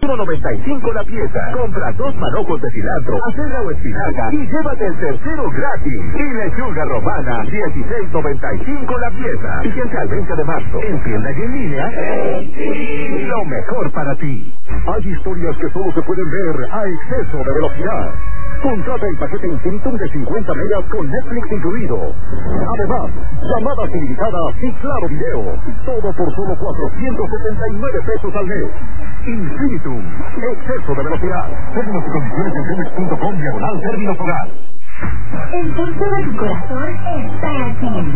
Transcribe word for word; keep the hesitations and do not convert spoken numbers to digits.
uno noventa y cinco la pieza. Compra dos manojos de cilantro, acelga o espinaca y llévate el tercero gratis. Y lechuga romana, dieciséis noventa y cinco la pieza. Fíjense al veinte de marzo. En tienda y en línea. Lo mejor para ti. Hay historias que solo se pueden ver a exceso de velocidad. Contrata el paquete Infinitum de cincuenta megas con Netflix incluido. Además, llamadas ilimitadas y claro video. Todo por solo cuatrocientos setenta y nueve pesos al mes. Infinitum, exceso de velocidad. Términos y condiciones en cemex punto com diagonal términos hogar. El pulso de tu corazón está aquí.